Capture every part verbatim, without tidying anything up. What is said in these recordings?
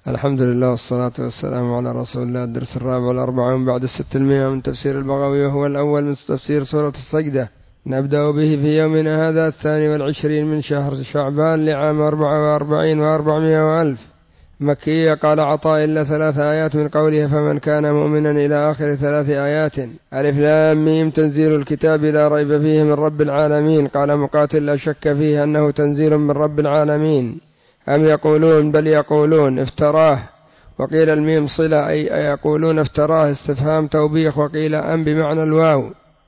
الحمد لله والصلاة والسلام على رسول الله. الدرس الرابع والأربعون بعد الستمائة من تفسير البغوي، وهو الأول من تفسير سورة السجدة. نبدأ به في يومنا هذا الثاني والعشرين من شهر شعبان لعام أربعة وأربعين وأربعمائة وألف، مكية. قال عطاء إلا ثلاث آيات من قوله فمن كان مؤمنا إلى آخر ثلاث آيات. ألف لام ميم تنزيل الكتاب لا ريب فيه من رب العالمين. قال مقاتل لا شك فيه أنه تنزيل من رب العالمين. أم يقولون بل يقولون افتراه، وقيل الميم صلة أي يقولون افتراه استفهام توبيخ، وقيل أم بمعنى الواو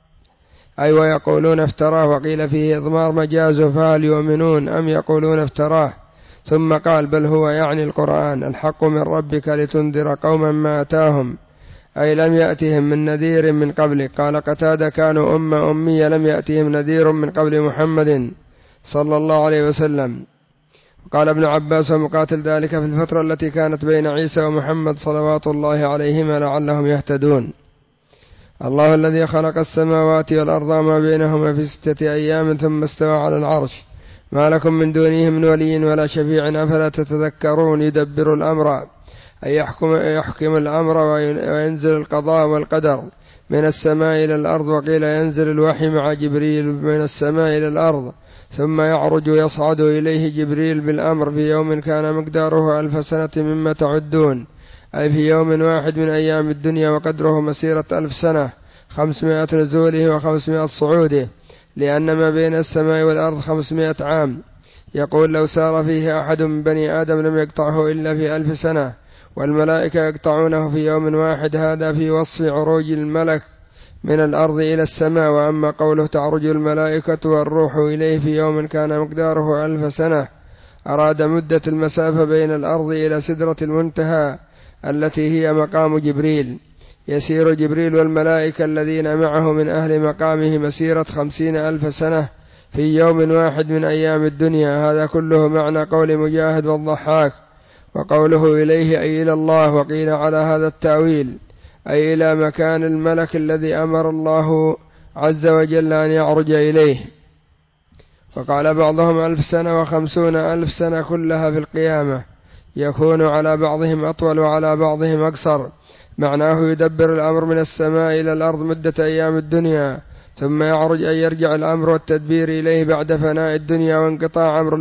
أي ويقولون افتراه، وقيل فيه إضمار مجازه فهل يؤمنون أم يقولون افتراه. ثم قال بل هو يعني القرآن الحق من ربك لتنذر قوما ما أتاهم أي لم يأتهم من نذير من قبلك. قال قتادة كانوا أمة أمية لم يأتهم نذير من قبل محمد صلى الله عليه وسلم. قال ابن عباس ومقاتل ذلك في الفترة التي كانت بين عيسى ومحمد صلوات الله عليهما لعلهم يهتدون. الله الذي خلق السماوات والأرض وما بينهما في ستة أيام ثم استوى على العرش، ما لكم من دونه من ولي ولا شفيع أفلا تتذكرون. يدبر الأمر أي يحكم, يحكم الأمر وينزل القضاء والقدر من السماء إلى الأرض. وقيل ينزل الوحي مع جبريل من السماء إلى الأرض ثم يعرج يصعد إليه جبريل بالأمر في يوم كان مقداره ألف سنة مما تعدون، أي في يوم واحد من أيام الدنيا، وقدره مسيرة ألف سنة خمسمائة نزوله وخمسمائة صعوده، لأن ما بين السماء والأرض خمسمائة عام. يقول لو سار فيه أحد من بني آدم لم يقطعه إلا في ألف سنة، والملائكة يقطعونه في يوم واحد. هذا في وصف عروج الملك من الأرض إلى السماء. وأما قوله تعرج الملائكة والروح إليه في يوم كان مقداره ألف سنة، أراد مدة المسافة بين الأرض إلى سدرة المنتهى التي هي مقام جبريل. يسير جبريل والملائكة الذين معه من أهل مقامه مسيرة خمسين ألف سنة في يوم واحد من أيام الدنيا. هذا كله معنى قول مجاهد والضحاك. وقوله إليه أي إلى الله، وقيل على هذا التأويل أي إلى مكان الملك الذي أمر الله عز وجل أن يعرج إليه. وقال بعضهم ألف سنة وخمسون ألف سنة كلها في القيامة، يكون على بعضهم أطول وعلى بعضهم أقصر. معناه يدبر الأمر من السماء إلى الأرض مدة أيام الدنيا، ثم يعرج أن يرجع الأمر والتدبير إليه بعد فناء الدنيا وانقطاع أمر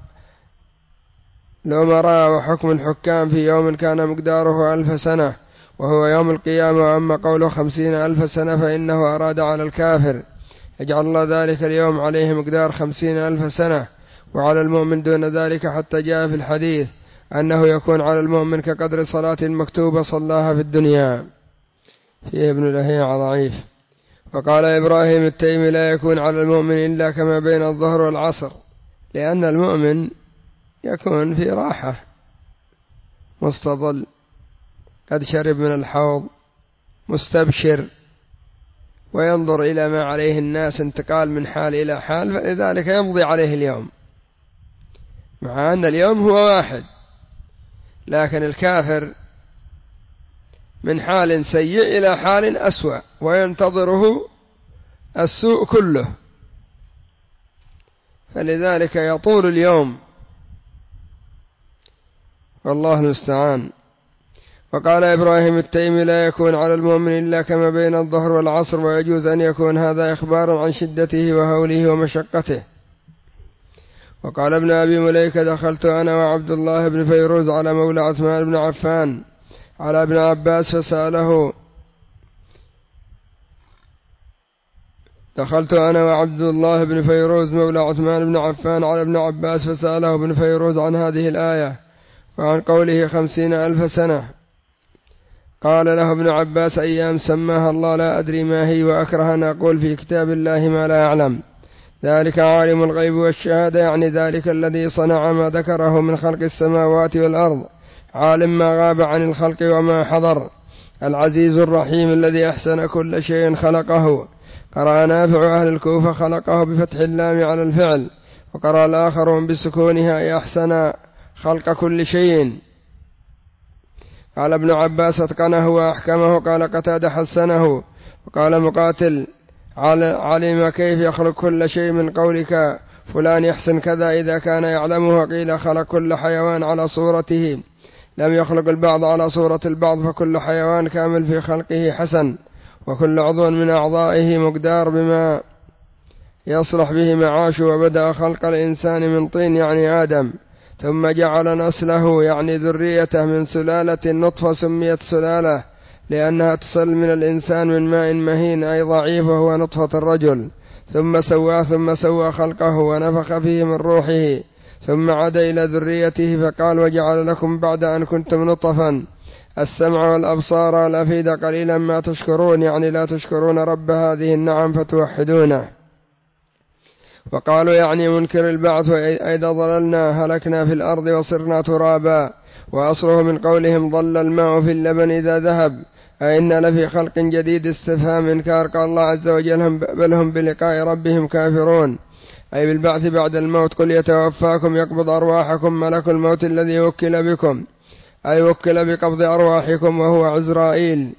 الأمراء وحكم الحكام في يوم كان مقداره ألف سنة وهو يوم القيامة. وأما قوله خمسين ألف سنة فإنه أراد على الكافر يجعل الله ذلك اليوم عليه مقدار خمسين ألف سنة، وعلى المؤمن دون ذلك، حتى جاء في الحديث أنه يكون على المؤمن كقدر صلاة مكتوبة صلاها في الدنيا. فيه ابن لهيعة ضعيف. وقال إبراهيم التيمي لا يكون على المؤمن إلا كما بين الظهر والعصر، لأن المؤمن يكون في راحة مستظل قد شرب من الحوض مستبشر، وينظر إلى ما عليه الناس انتقال من حال إلى حال، فلذلك يمضي عليه اليوم، مع أن اليوم هو واحد. لكن الكافر من حال سيء إلى حال أسوأ، وينتظره السوء كله، فلذلك يطول اليوم، والله المستعان. وقال إبراهيم التيمي لا يكون على المؤمن إلا كما بين الظهر والعصر، ويجوز أن يكون هذا إخبارا عن شدته وهوله ومشقته. وقال ابن أبي مليكة دخلت أنا وعبد الله بن فيروز على مولى عثمان بن عفان على ابن عباس فسأله دخلت أنا وعبد الله بن فيروز مولى عثمان بن عفان على ابن عباس فسأله ابن فيروز عن هذه الآية وعن قوله خمسين ألف سنة. قال له ابن عباس أيام سماها الله لا أدري ما هي، وأكره أن أقول في كتاب الله ما لا أعلم، ذلك عالم الغيب والشهادة، يعني ذلك الذي صنع ما ذكره من خلق السماوات والأرض، عالم ما غاب عن الخلق وما حضر، العزيز الرحيم الذي أحسن كل شيء خلقه. قرأ نافع أهل الكوفة خلقه بفتح اللام على الفعل، وقرأ الآخرون بسكونها أي أحسن خلق كل شيء. قال ابن عباس أتقنه وأحكمه. قال قتادة حسنه. وقال مقاتل علم كيف يخلق كل شيء من قولك فلان يحسن كذا إذا كان يعلمه. قيل خلق كل حيوان على صورته لم يخلق البعض على صورة البعض، فكل حيوان كامل في خلقه حسن، وكل عضو من أعضائه مقدار بما يصلح به معاشه. وبدأ خلق الإنسان من طين يعني آدم، ثم جعل نسله يعني ذريته من سلالة نطفة سميت سلالة لأنها تصل من الإنسان من ماء مهين أي ضعيف وهو نطفة الرجل، ثم سواه ثم سوى خلقه ونفخ فيه من روحه، ثم عاد إلى ذريته فقال وجعل لكم بعد أن كنتم نطفا السمع والأبصار والأفئدة قليلا ما تشكرون، يعني لا تشكرون رب هذه النعم فتوحدونه. وقالوا يعني منكر البعث وإذا ضللنا هلكنا في الأرض وصرنا ترابا، وأصله من قولهم ضل الماء في اللبن إذا ذهب، أئنا لفي خلق جديد استفهام إنكار. قال الله عز وجل بل هم بلقاء ربهم كافرون، أي بالبعث بعد الموت. قل يتوفاكم يقبض أرواحكم ملك الموت الذي وكل بكم، أي وكل بقبض أرواحكم وهو عزرائيل،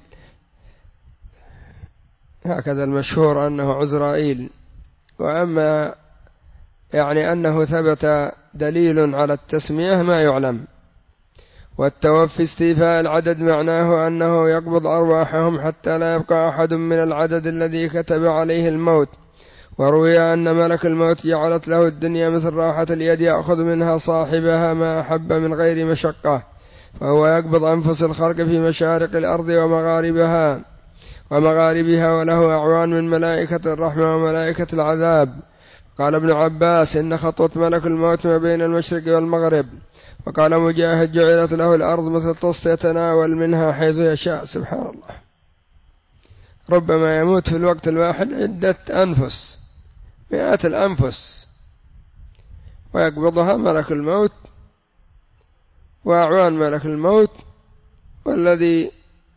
هكذا المشهور أنه عزرائيل. وأما يعني أنه ثبت دليل على التسمية ما يعلم. والتوفي استيفاء العدد معناه أنه يقبض أرواحهم حتى لا يبقى أحد من العدد الذي كتب عليه الموت. وروي أن ملك الموت جعلت له الدنيا مثل راحة اليد يأخذ منها صاحبها ما أحب من غير مشقة، فهو يقبض أنفس الخلق في مشارق الأرض ومغاربها ومغاربها وله أعوان من ملائكة الرحمة وملائكة العذاب. قال ابن عباس إن خطوة ملك الموت ما بين المشرق والمغرب. وقال مجاهد جعلت له الأرض مثل طست يتناول منها حيث يشاء. سبحان الله، ربما يموت في الوقت الواحد عدة أنفس، مئات الأنفس، ويقبضها ملك الموت وأعوان ملك الموت، والذي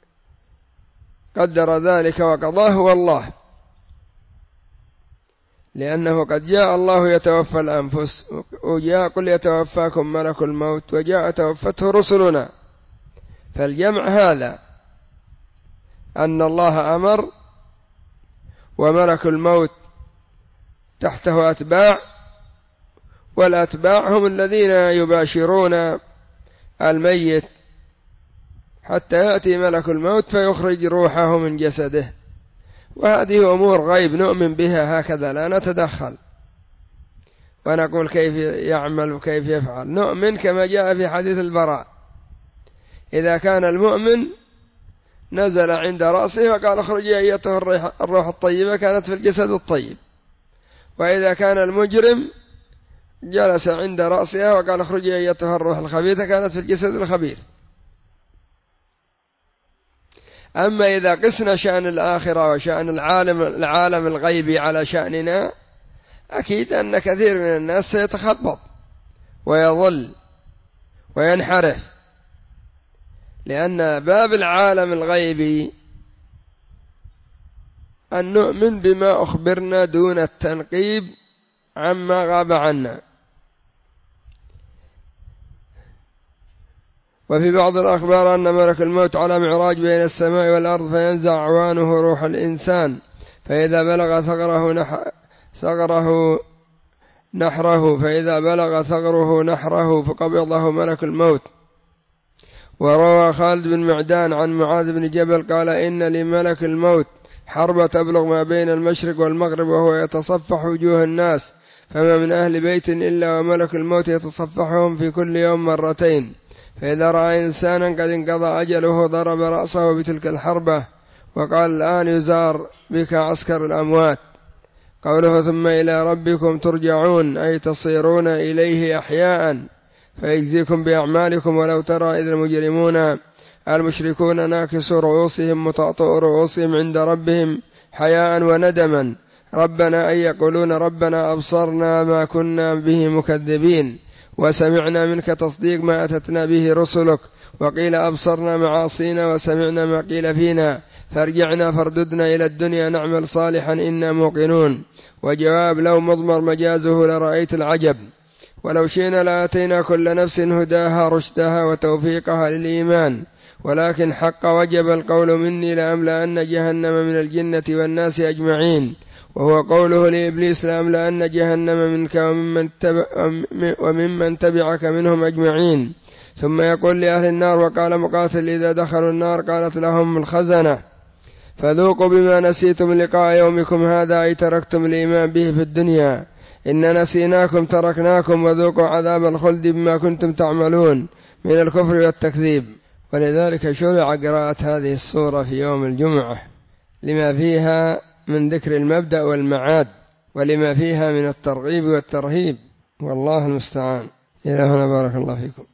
قدر ذلك وقضاه هو الله، لأنه قد جاء الله يتوفى الأنفس، وجاء قل يتوفاكم ملك الموت، وجاء توفته رسلنا. فالجمع هذا أن الله أمر، وملك الموت تحته أتباع، والأتباع هم الذين يباشرون الميت حتى يأتي ملك الموت فيخرج روحه من جسده. وهذه أمور غيب نؤمن بها هكذا، لا نتدخل ونقول كيف يعمل وكيف يفعل، نؤمن كما جاء في حديث البراء: إذا كان المؤمن نزل عند رأسه وقال اخرجي أيتها الروح الطيبة كانت في الجسد الطيب، وإذا كان المجرم جلس عند رأسها وقال اخرجي أيتها الروح الخبيثة كانت في الجسد الخبيث. أما إذا قسنا شأن الآخرة وشأن العالم, العالم الغيبي على شأننا، أكيد أن كثير من الناس سيتخبط ويضل وينحرف، لأن باب العالم الغيبي أن نؤمن بما أخبرنا دون التنقيب عما غاب عنا. وفي بعض الأخبار أن ملك الموت على معراج بين السماء والأرض فينزع أعوانه روح الإنسان، فإذا بلغ ثغره نح... ثغره نحره فإذا بلغ ثغره نحره فقبضه ملك الموت. وروى خالد بن معدان عن معاذ بن جبل قال إن لملك الموت حربة تبلغ ما بين المشرق والمغرب وهو يتصفح وجوه الناس، فما من أهل بيت إلا وملك الموت يتصفحهم في كل يوم مرتين، فإذا رأى إنسانا قد انقضى أجله ضرب رأسه بتلك الحربة وقال الآن يزار بك عسكر الأموات. قوله ثم إلى ربكم ترجعون أي تصيرون إليه أحياء فيجزيكم بأعمالكم. ولو ترى إذ المجرمون المشركون ناكسوا رؤوسهم مطأطئ رؤوسهم عند ربهم حياء وندما ربنا أي يقولون ربنا أبصرنا ما كنا به مكذبين وسمعنا منك تصديق ما أتتنا به رسلك، وقيل أبصرنا معاصينا وسمعنا ما قيل فينا فارجعنا فارددنا إلى الدنيا نعمل صالحا إنا موقنون. وجواب لو مضمر مجازه لرأيت العجب، ولو شئنا لآتينا كل نفس هداها رشدها وتوفيقها للإيمان، ولكن حق وجب القول مني لأملأن جهنم من الجنة والناس أجمعين، وهو قوله لإبليس لأملأن جهنم منك وممن, تبع وممن تبعك منهم أجمعين. ثم يقول لأهل النار. وقال مقاتل إذا دخلوا النار قالت لهم الخزنة فذوقوا بما نسيتم لقاء يومكم هذا، أي تركتم الإيمان به في الدنيا، إن نسيناكم تركناكم وذوقوا عذاب الخلد بما كنتم تعملون من الكفر والتكذيب. ولذلك شرع قراءة هذه السورة في يوم الجمعة لما فيها من ذكر المبدأ والمعاد، ولما فيها من الترغيب والترهيب، والله المستعان. إلى هنا بارك الله فيكم.